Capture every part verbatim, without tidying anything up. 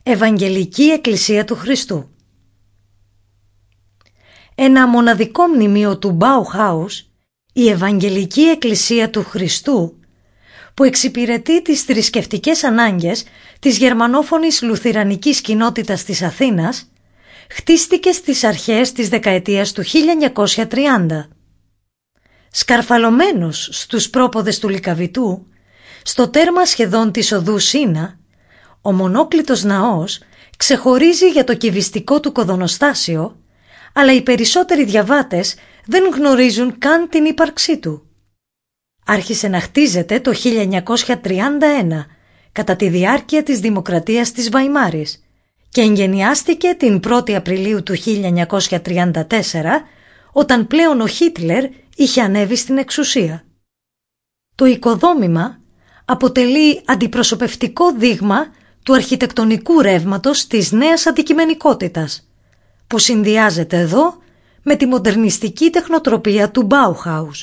Ευαγγελική Εκκλησία του Χριστού. Ένα μοναδικό μνημείο του Bauhaus, η Ευαγγελική Εκκλησία του Χριστού, που εξυπηρετεί τις θρησκευτικές ανάγκες της γερμανόφωνης λουθυρανικής κοινότητας της Αθήνας, χτίστηκε στις αρχές της δεκαετίας του χίλια εννιακόσια τριάντα. Σκαρφαλωμένος στους πρόποδες του Λυκαβητού, στο τέρμα σχεδόν της οδού Σίνα, ο μονόκλητος ναός ξεχωρίζει για το κυβιστικό του κοδωνοστάσιο, αλλά οι περισσότεροι διαβάτες δεν γνωρίζουν καν την ύπαρξή του. Άρχισε να χτίζεται το χίλια εννιακόσια τριάντα ένα, κατά τη διάρκεια της Δημοκρατίας της Βαϊμάρης, και εγγενιάστηκε την πρώτη Απριλίου του χίλια εννιακόσια τριάντα τέσσερα, όταν πλέον ο Χίτλερ είχε ανέβει στην εξουσία. Το οικοδόμημα αποτελεί αντιπροσωπευτικό δείγμα του αρχιτεκτονικού ρεύματος της νέας αντικειμενικότητας, που συνδυάζεται εδώ με τη μοντερνιστική τεχνοτροπία του Bauhaus.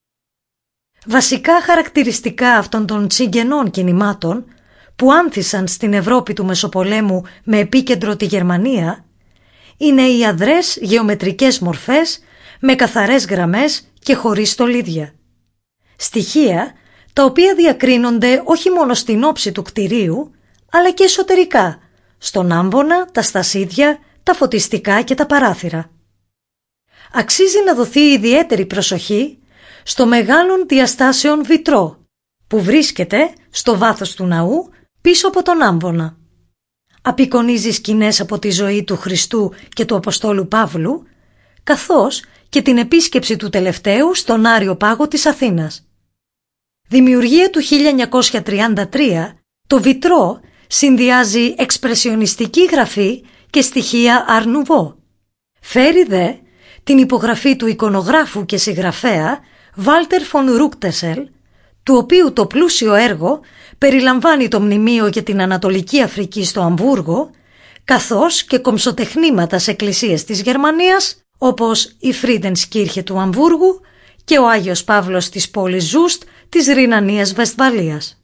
Βασικά χαρακτηριστικά αυτών των συγγενών κινημάτων που άνθησαν στην Ευρώπη του Μεσοπολέμου με επίκεντρο τη Γερμανία είναι οι αδρές γεωμετρικές μορφές με καθαρές γραμμές και χωρίς στολίδια. Στοιχεία τα οποία διακρίνονται όχι μόνο στην όψη του κτηρίου, αλλά και εσωτερικά, στον άμβονα, τα στασίδια, τα φωτιστικά και τα παράθυρα. Αξίζει να δοθεί ιδιαίτερη προσοχή στο μεγάλων διαστάσεων βιτρό, που βρίσκεται στο βάθος του ναού πίσω από τον άμβονα. Απεικονίζει σκηνές από τη ζωή του Χριστού και του Αποστόλου Παύλου, καθώς και την επίσκεψη του τελευταίου στον Άριο Πάγο της Αθήνας. Δημιουργία του χίλια εννιακόσια τριάντα τρία, το βιτρό συνδυάζει εξπρεσιονιστική γραφή και στοιχεία Art Nouveau. Φέρει δε την υπογραφή του εικονογράφου και συγγραφέα Βάλτερ φον Ρούκτεσελ, του οποίου το πλούσιο έργο περιλαμβάνει το μνημείο για την Ανατολική Αφρική στο Αμβούργο, καθώς και κομψοτεχνήματα σε εκκλησίες της Γερμανίας, όπως η Φρίντενσκύρχε του Αμβούργου και ο Άγιος Παύλος της πόλης Ζούστ της Ρινανίας Βεσφαλίας.